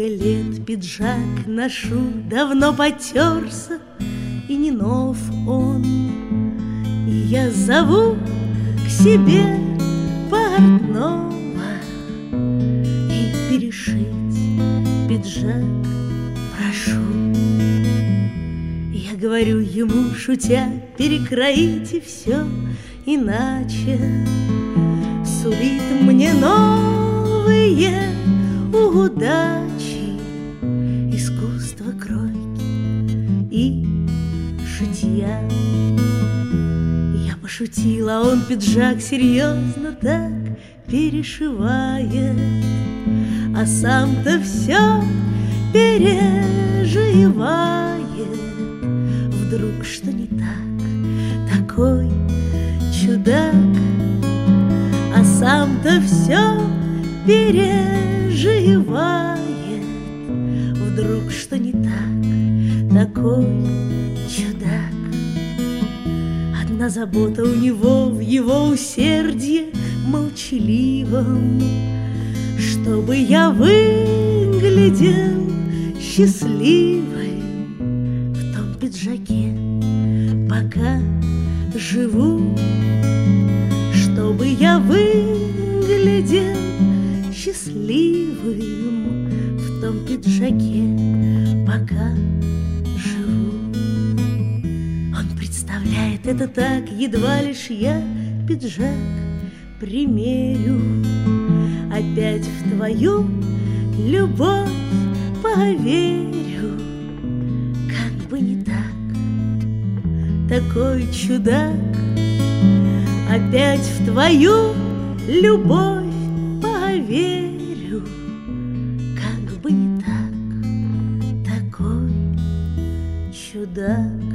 Много лет пиджак ношу, давно потерся, и не нов он. И я зову к себе портного и перешить пиджак прошу. Я говорю ему, шутя, перекроите все, иначе сулит мне новые удачи. Искусство кройки и шитья. Я пошутила, а он пиджак серьезно так перешивает, а сам-то все переживает. Вдруг что не так, такой чудак, а сам-то все переживает. Вдруг что не так, такой чудак. Одна забота у него в его усердье молчаливом, чтобы я выглядел счастливым в том пиджаке, пока живу. Чтобы я выглядел счастливым в том пиджаке, пока живу. Он представляет это так, едва лишь я пиджак примерю. Опять в твою любовь поверю. Как бы не так, такой чудак. Опять в твою любовь поверю. Как бы не так, такой чудак.